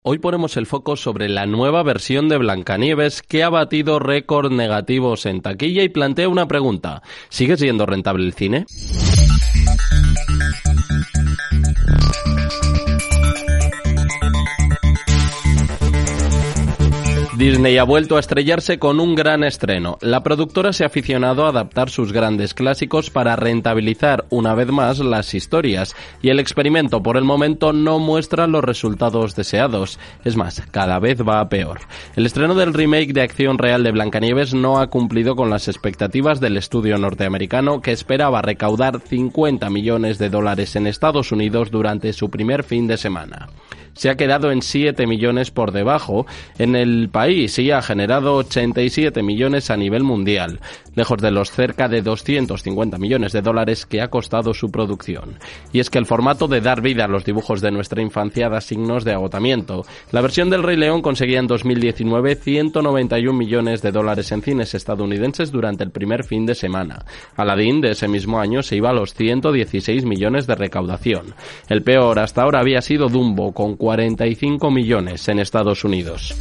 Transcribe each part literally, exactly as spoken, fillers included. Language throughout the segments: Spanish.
Hoy ponemos el foco sobre la nueva versión de Blancanieves que ha batido récords negativos en taquilla y plantea una pregunta: ¿sigue siendo rentable el cine? Disney ha vuelto a estrellarse con un gran estreno. La productora se ha aficionado a adaptar sus grandes clásicos para rentabilizar una vez más las historias, y el experimento por el momento no muestra los resultados deseados. Es más, cada vez va a peor. El estreno del remake de acción real de Blancanieves no ha cumplido con las expectativas del estudio norteamericano, que esperaba recaudar cincuenta millones de dólares en Estados Unidos durante su primer fin de semana. Se ha quedado en siete millones por debajo en el país y ha generado ochenta y siete millones a nivel mundial, lejos de los cerca de doscientos cincuenta millones de dólares que ha costado su producción. Y es que el formato de dar vida a los dibujos de nuestra infancia da signos de agotamiento. La versión del Rey León conseguía en dos mil diecinueve ciento noventa y un millones de dólares en cines estadounidenses durante el primer fin de semana. Aladdin de ese mismo año se iba a los ciento dieciséis millones de recaudación. El peor hasta ahora había sido Dumbo, con cuarenta y cinco millones en Estados Unidos.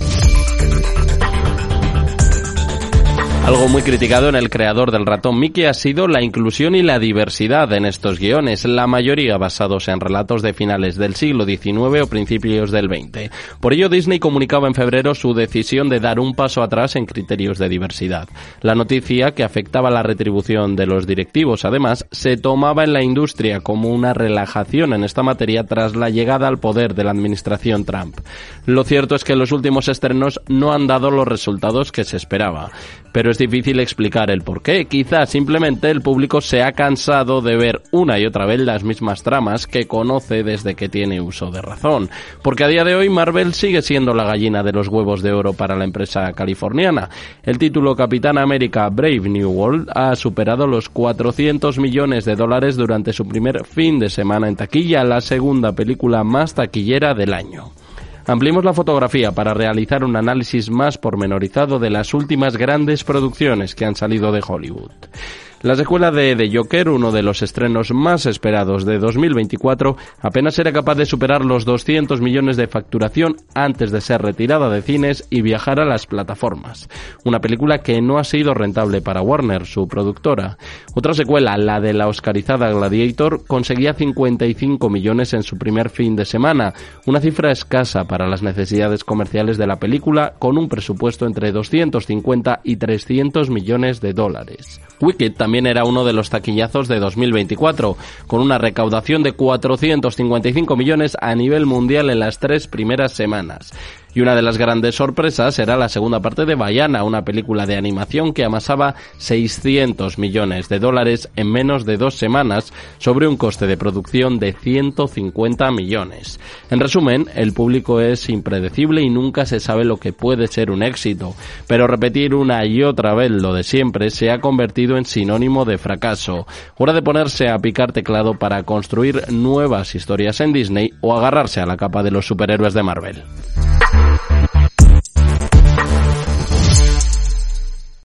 Algo muy criticado en El creador del ratón Mickey ha sido la inclusión y la diversidad en estos guiones, la mayoría basados en relatos de finales del siglo diecinueve o principios del veinte. Por ello, Disney comunicaba en febrero su decisión de dar un paso atrás en criterios de diversidad. La noticia, que afectaba la retribución de los directivos, además, se tomaba en la industria como una relajación en esta materia tras la llegada al poder de la administración Trump. Lo cierto es que los últimos estrenos no han dado los resultados que se esperaba, pero es difícil explicar el porqué. Quizás simplemente el público se ha cansado de ver una y otra vez las mismas tramas que conoce desde que tiene uso de razón, porque a día de hoy Marvel sigue siendo la gallina de los huevos de oro para la empresa californiana. El título Capitán América Brave New World ha superado los cuatrocientos millones de dólares durante su primer fin de semana en taquilla, la segunda película más taquillera del año. Ampliemos la fotografía para realizar un análisis más pormenorizado de las últimas grandes producciones que han salido de Hollywood. La secuela de The Joker, uno de los estrenos más esperados de dos mil veinticuatro, apenas era capaz de superar los doscientos millones de facturación antes de ser retirada de cines y viajar a las plataformas. Una película que no ha sido rentable para Warner, su productora. Otra secuela, la de la oscarizada Gladiator, conseguía cincuenta y cinco millones en su primer fin de semana, una cifra escasa para las necesidades comerciales de la película, con un presupuesto entre doscientos cincuenta y trescientos millones de dólares. Wicked también era uno de los taquillazos de dos mil veinticuatro, con una recaudación de cuatrocientos cincuenta y cinco millones a nivel mundial en las tres primeras semanas. Y una de las grandes sorpresas era la segunda parte de Vaiana, una película de animación que amasaba seiscientos millones de dólares en menos de dos semanas, sobre un coste de producción de ciento cincuenta millones. En resumen, el público es impredecible y nunca se sabe lo que puede ser un éxito, pero repetir una y otra vez lo de siempre se ha convertido en sinónimo de fracaso. Hora de ponerse a picar teclado para construir nuevas historias en Disney o agarrarse a la capa de los superhéroes de Marvel.